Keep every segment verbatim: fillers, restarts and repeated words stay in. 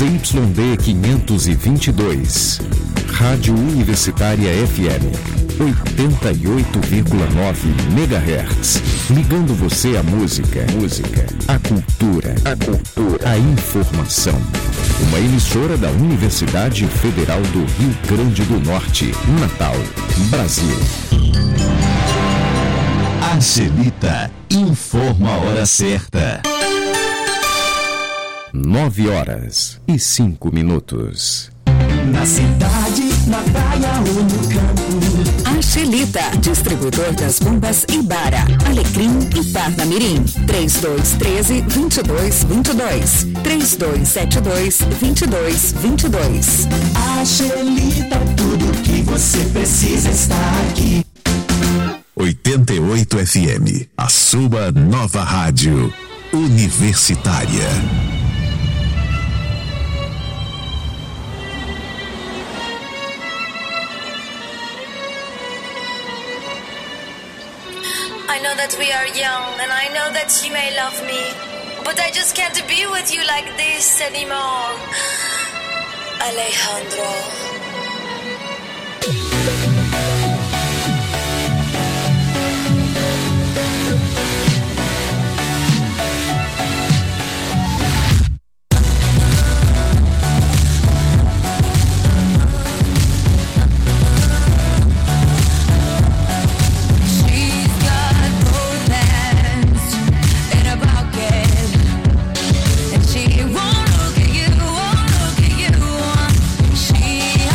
Z Y D quinhentos e vinte e dois, Rádio Universitária F M, oitenta e oito vírgula nove megahertz, ligando você à música, música, à cultura, a cultura, à informação. Uma emissora da Universidade Federal do Rio Grande do Norte, Natal, Brasil. Angelita informa a hora certa. Nove horas e cinco minutos. Na cidade, na praia ou no campo. Angelita, distribuidor das bombas Ibara, Alecrim e Parnamirim. três dois um três, dois dois dois dois. três dois sete dois, dois dois dois dois. Angelita, tudo que você precisa está aqui. oitenta e oito F M, a sua nova rádio universitária. I know that we are young and I know that you may love me, but I just can't be with you like this anymore. Alejandro. She won't look at you, won't look at you. She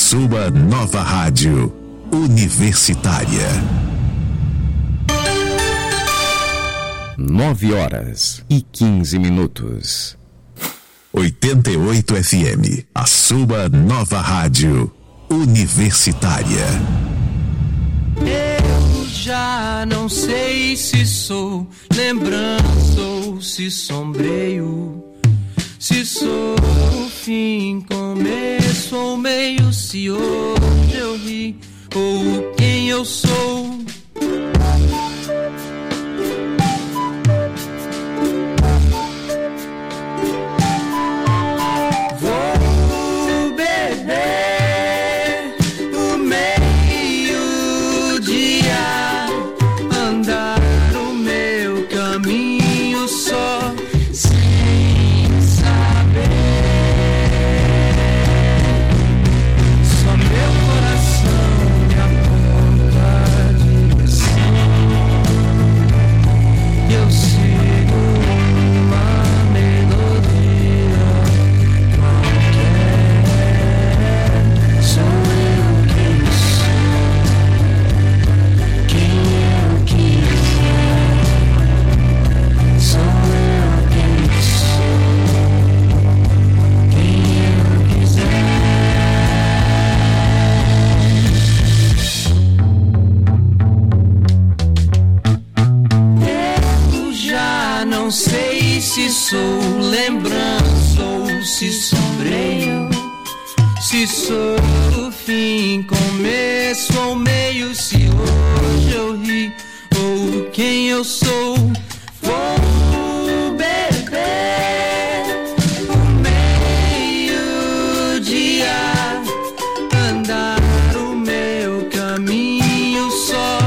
sua nova rádio universitária. Nove horas e quinze minutos. oitenta e oito F M, a sua nova rádio universitária. Eu já não sei se sou lembrança ou se sombreio, se sou o fim, começo ou meio, se hoje eu ri ou quem eu sou. Se sou lembrança ou se sombreio, se sou o fim, começo ou meio, se hoje eu ri ou quem eu sou. Vou beber o meio-dia, andar o meu caminho só.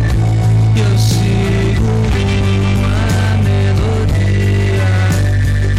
Eu sigo uma melodia.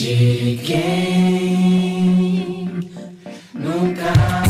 de quem nunca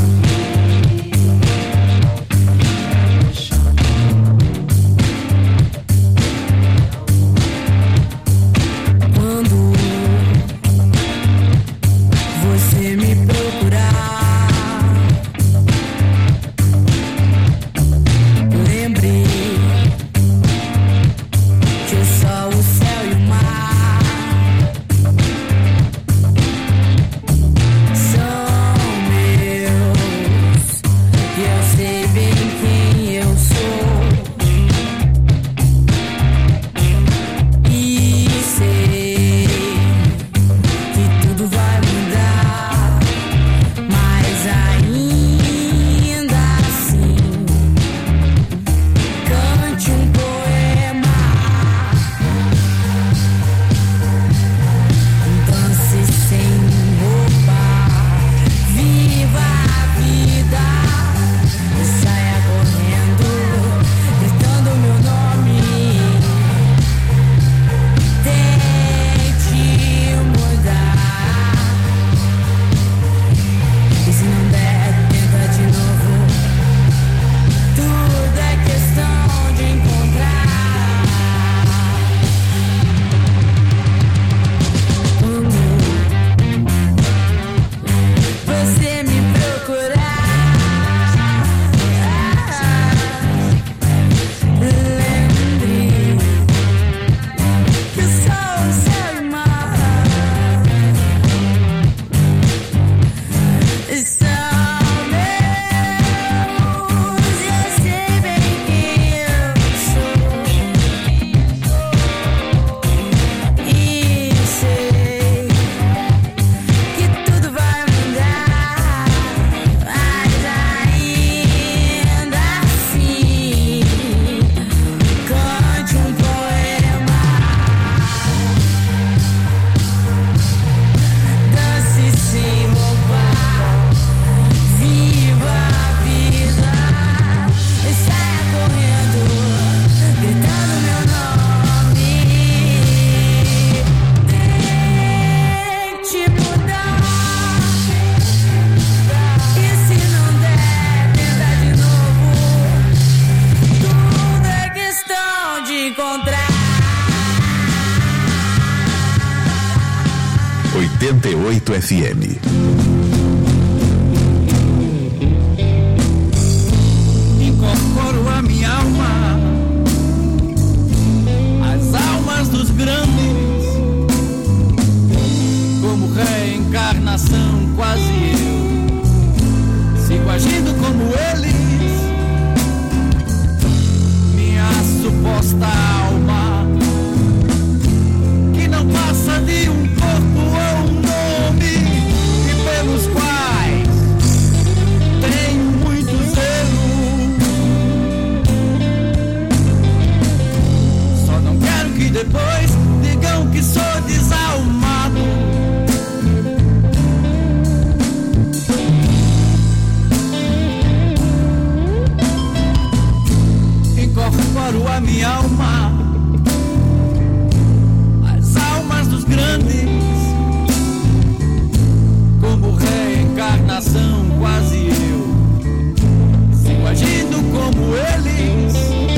oitenta e oito F M. Incorporo a minha alma às almas dos grandes, como reencarnação quase eu, sigo agindo como eles, minha suposta alma que não passa de um corpo ou um nome, e pelos quais tenho muito zelo. Só não quero que depois digam que sou desalmado. Incorporo a minha alma às almas dos grandes, como reencarnação quase eu, sigo agindo como eles,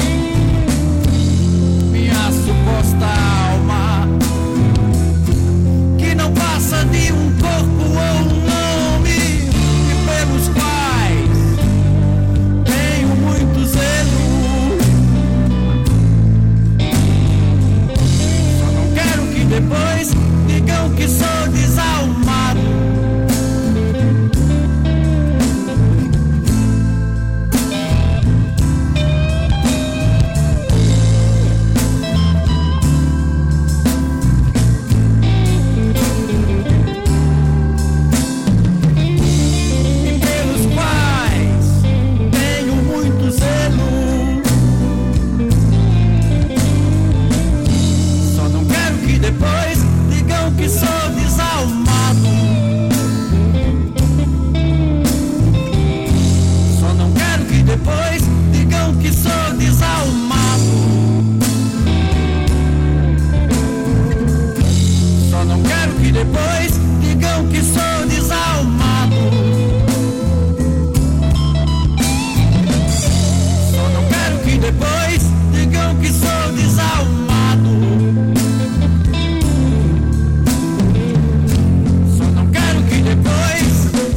minha suposta alma que não passa de um corpo ou um nome, e pelos quais tenho muito zelo. Só não quero que depois digam que sou desalmado. E pelos quais tenho muito zelo. Só não quero que depois digam que sou desalmado. não quero que depois digam que sou desalmado. Só não quero que depois digam que sou desalmado. Só não quero que depois.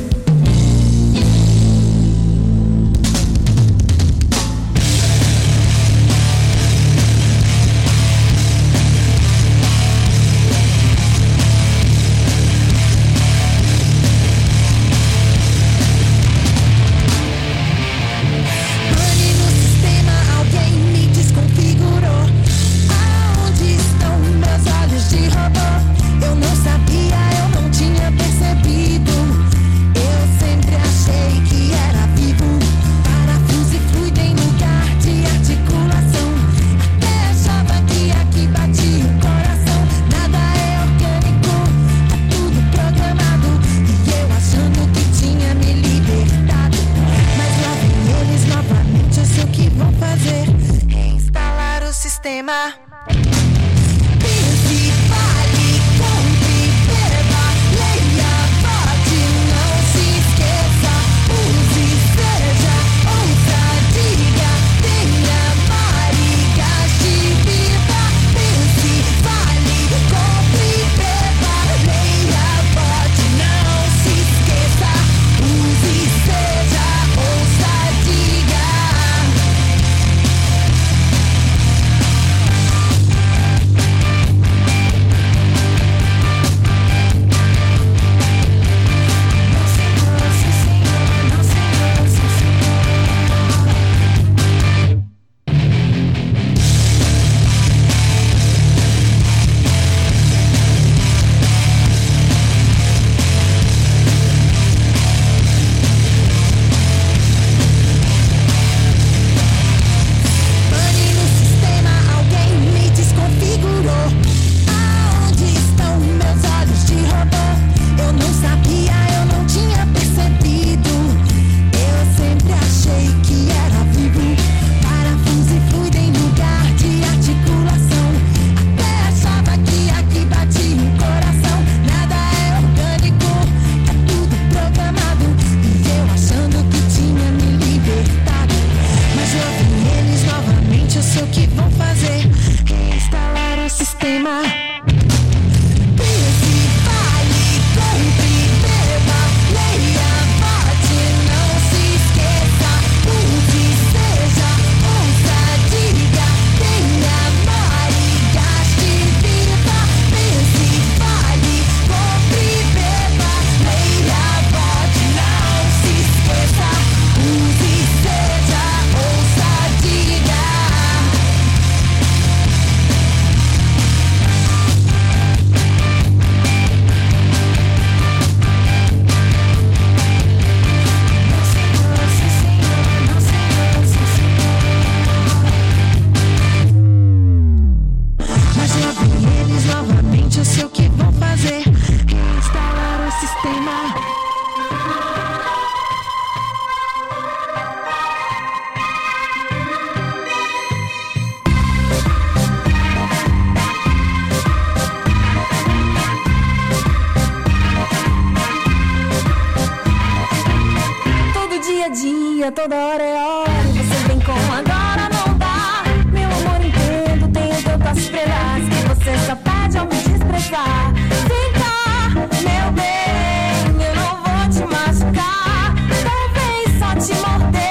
Toda hora é hora, você vem com agora não dá. Meu amor, entendo, tenho tantas estrelas que você só pede ao me desprezar. Vem cá, meu bem, eu não vou te machucar. Talvez só te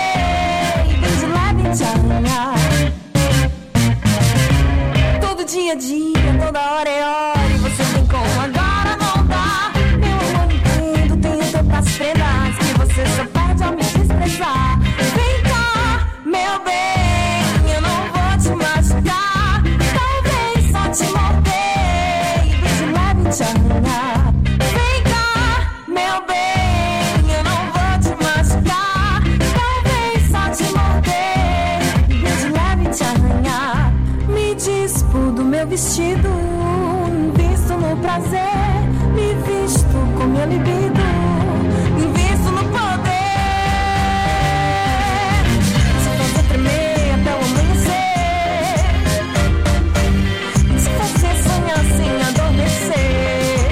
morder e bem de leve te arranhar. Todo dia é dia, toda hora é hora, e você vem com agora não dá. Meu amor, entendo, tenho tantas estrelas que você só pede ao me desprezar. Vem cá, meu bem, eu não vou te machucar. Talvez só te morder e bem de leve te arranhar. Vem cá, meu bem, eu não vou te machucar. Talvez só te morder e bem de leve te arranhar. Me despo do meu vestido, invisto no prazer, me visto com minha libido, invisto no poder. Se fazer tremer até o amanhecer, se fazer sonhar sem adormecer.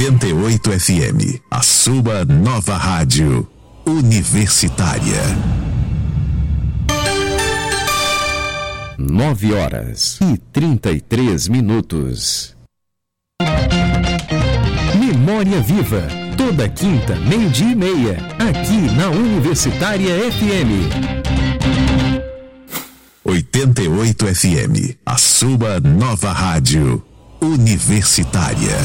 oitenta e oito F M, a sua nova rádio universitária. Nove horas e trinta e três minutos. Memória Viva, toda quinta, meio-dia e meia, aqui na Universitária F M. oitenta e oito F M, a sua nova rádio universitária.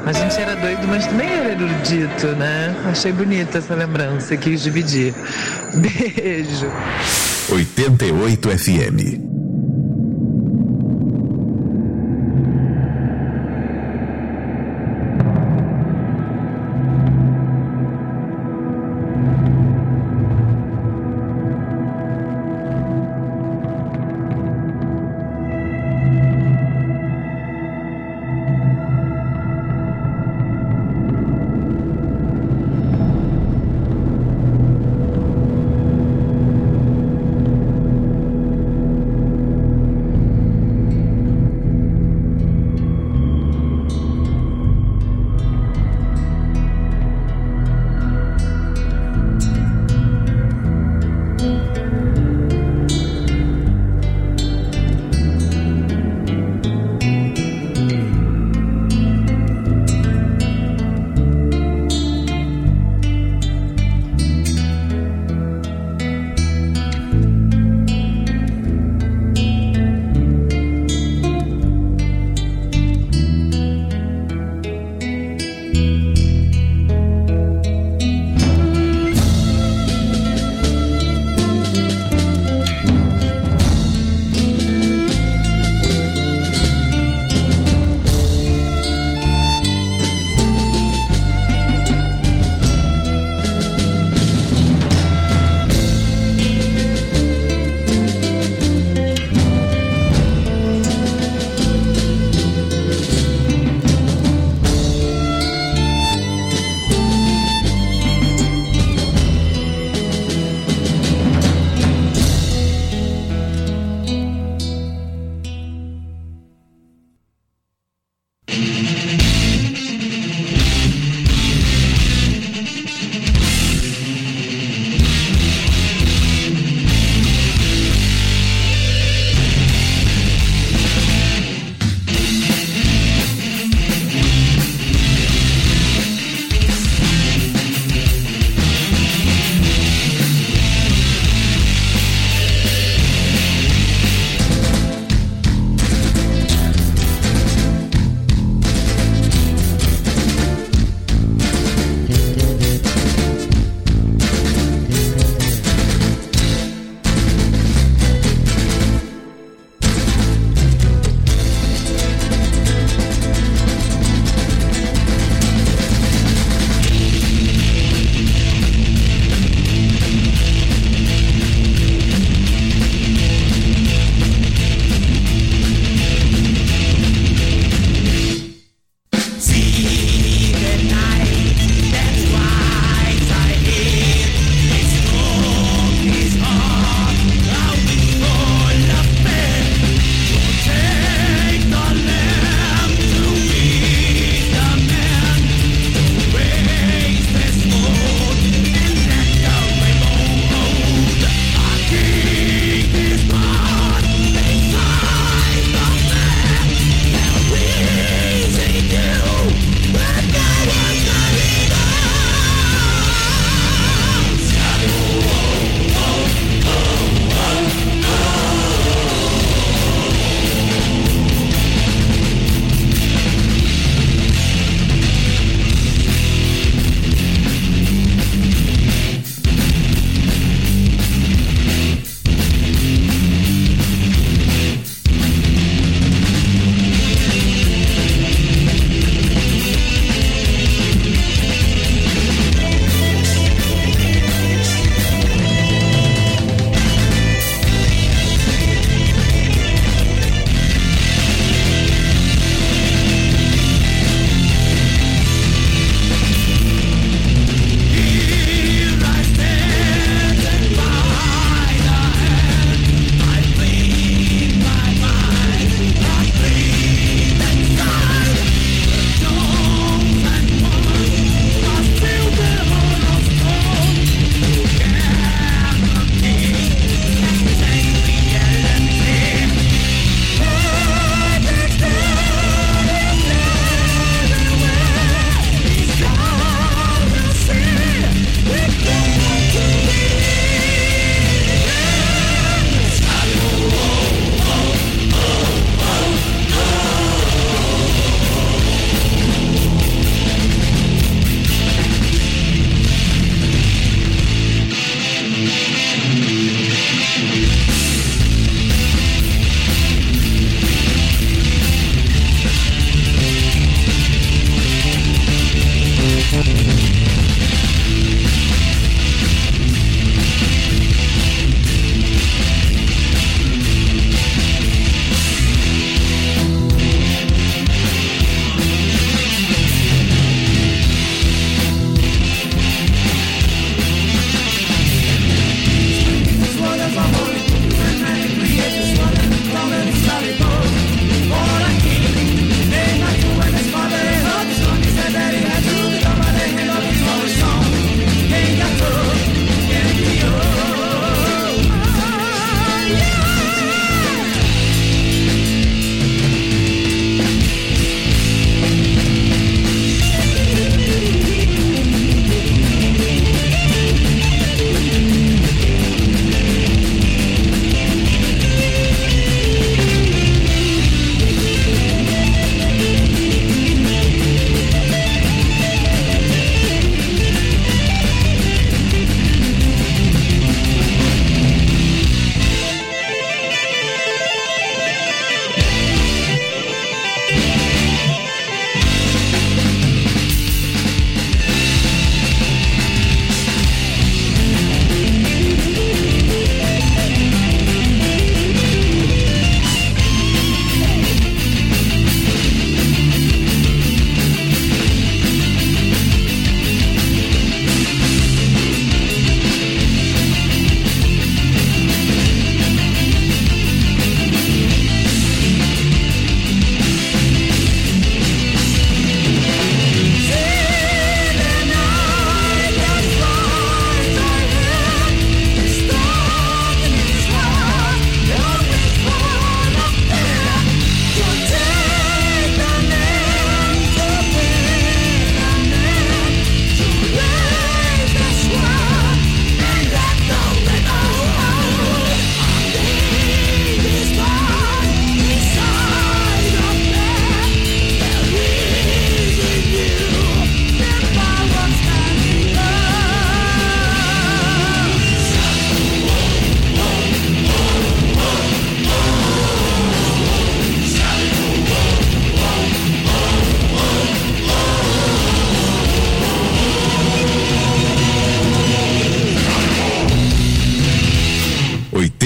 A gente era doido, mas também era erudito, né? Achei bonita essa lembrança, quis dividir. Beijo. oitenta e oito F M.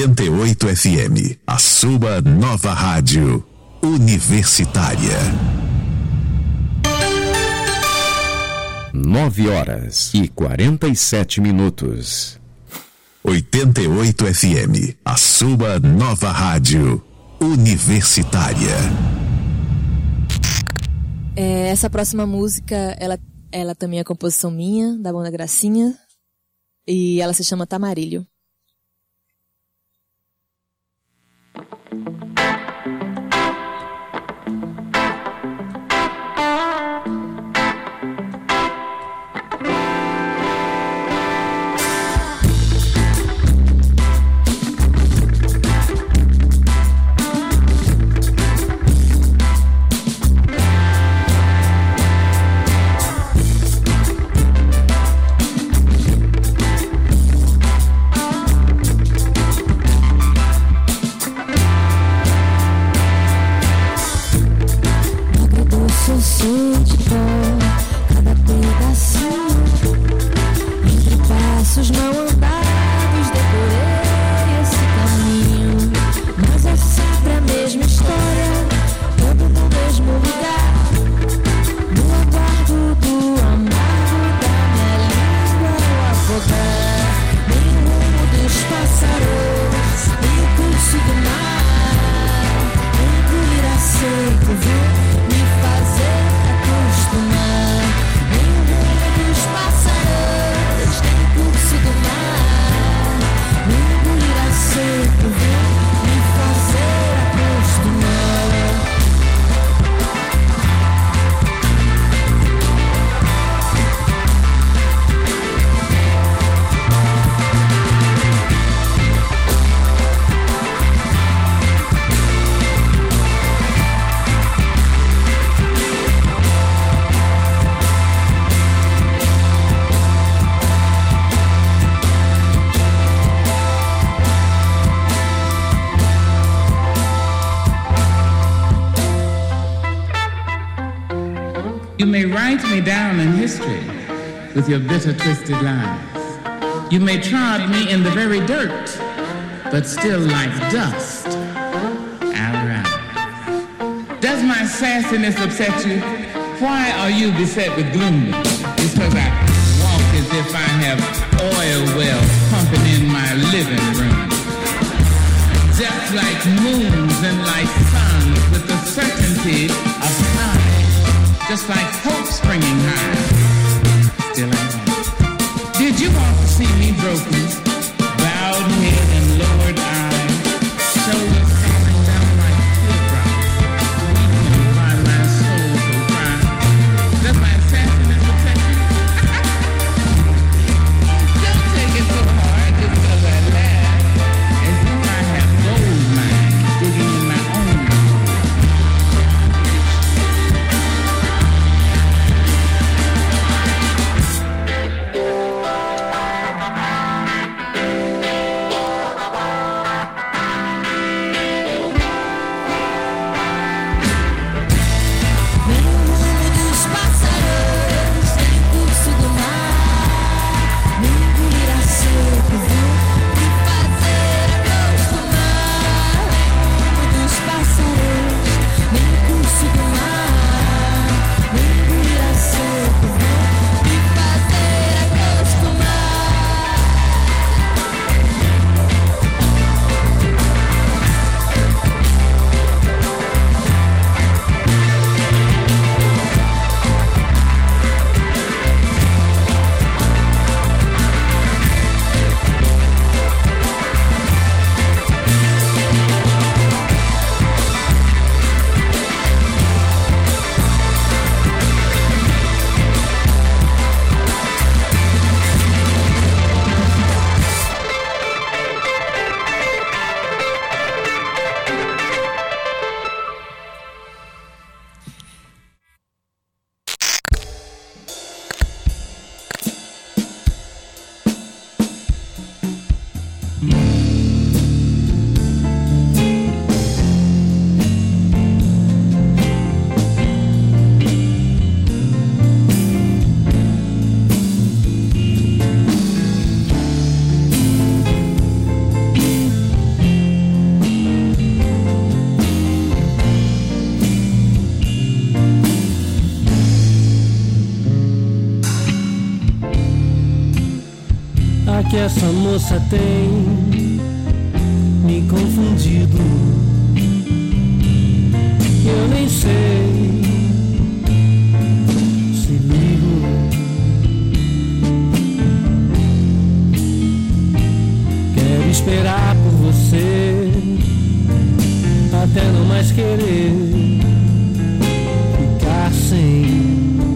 oitenta e oito F M, a sua nova rádio universitária. Nove horas e quarenta e sete minutos. oitenta e oito F M, a sua nova rádio universitária. É, essa próxima música, ela, ela também é composição minha, da banda Gracinha, e ela se chama Tamarilho. You may write me down in history with your bitter, twisted lies. You may trod me in the very dirt, but still like dust, I'll rise. Does my sassiness upset you? Why are you beset with gloom? It's because I walk as if I have oil wells pumping in my living room. Just like moons and like suns with the certainty of time. Just like hope springing high, still I am. Did you want to see me broken, bowed head and lowered eye, shoulders falling down like teardrops, weeping while my soul so cry? Does my sassiness protect you? Don't take it so hard just because I laugh, as if I have gold mines digging in my own mind. que essa moça tem me confundido. Eu nem sei se ligo. Quero esperar por você até não mais querer ficar sem.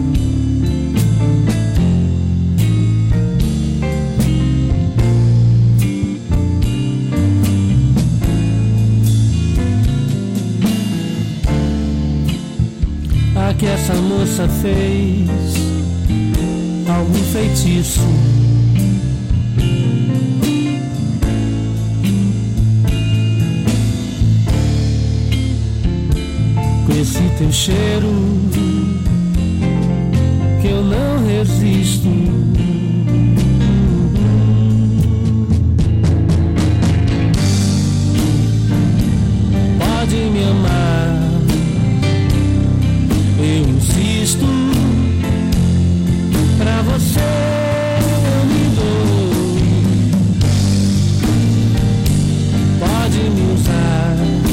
Que essa moça fez algum feitiço. Com esse teu cheiro que eu não resisto. Pode me amar, eu insisto, pra você eu me dou. Pode me usar,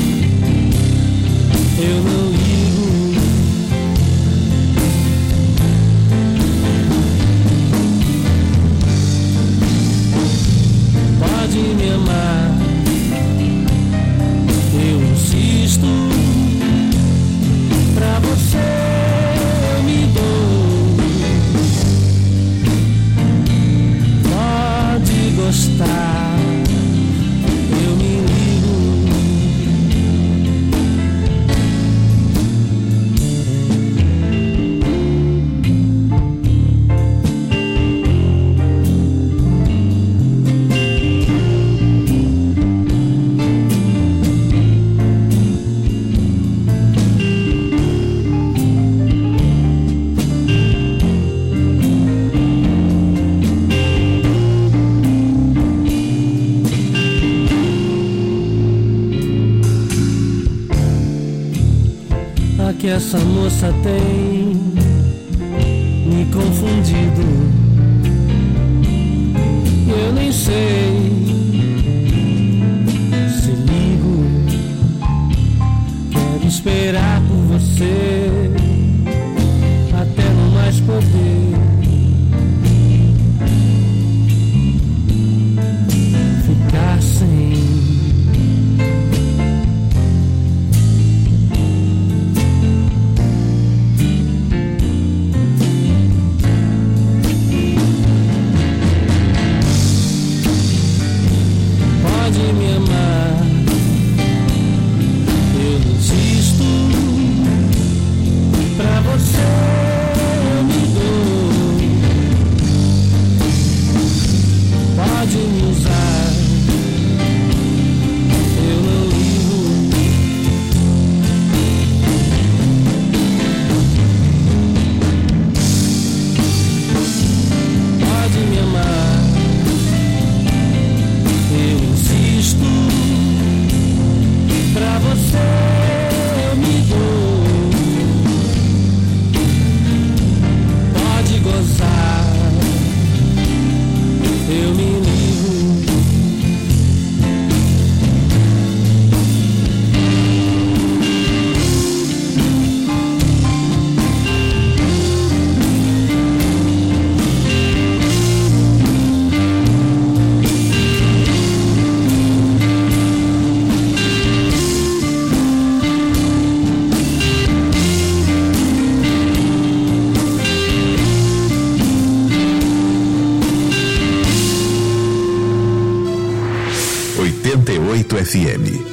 eu não ligo. Pode me amar, eu insisto, pra você eu me dou. Pode gostar, eu me ligo. Que essa moça tem me confundido. Eu nem sei se ligo. Quero esperar por você até não mais poder ficar sem. oitenta e oito F M.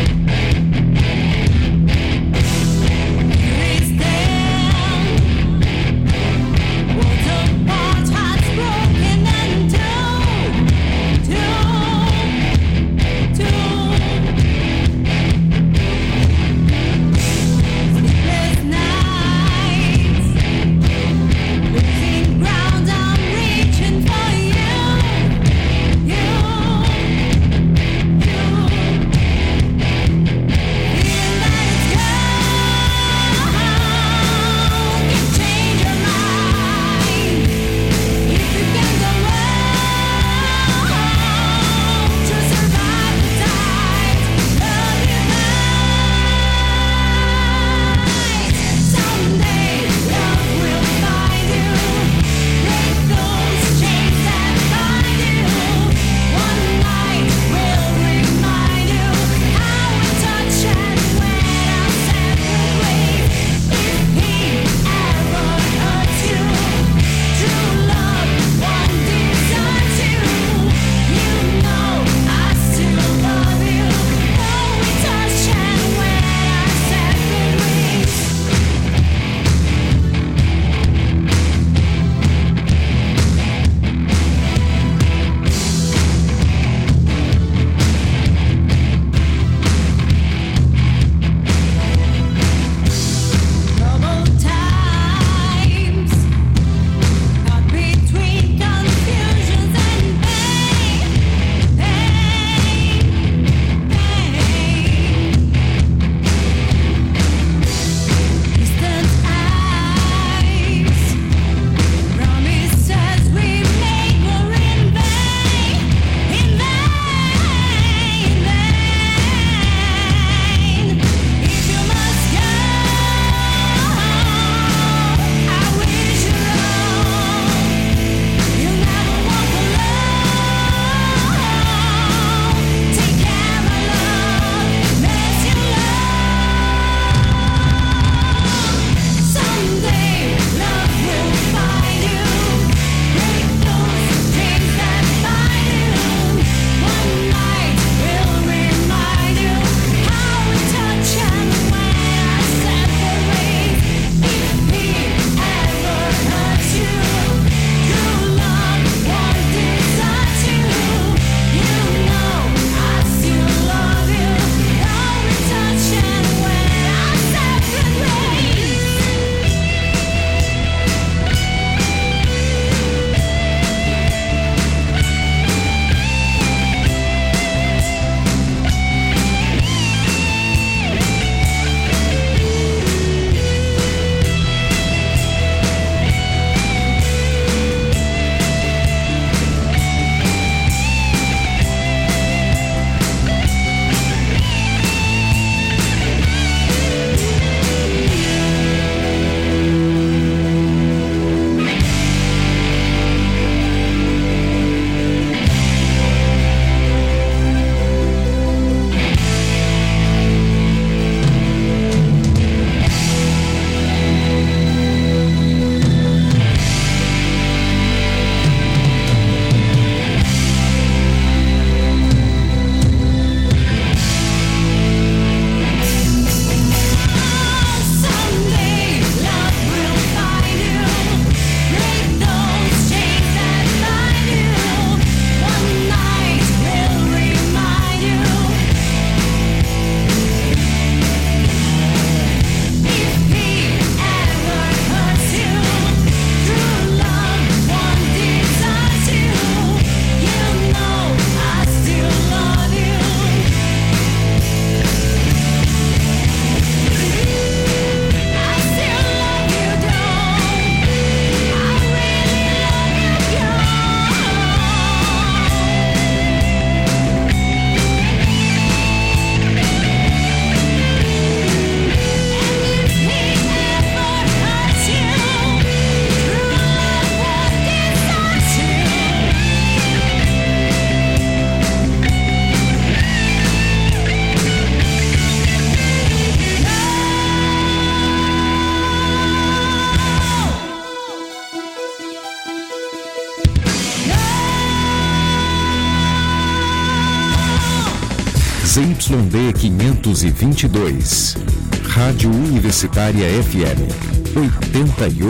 Please stand Z Y D quinhentos e vinte e dois. Rádio Universitária F M oitenta e oito.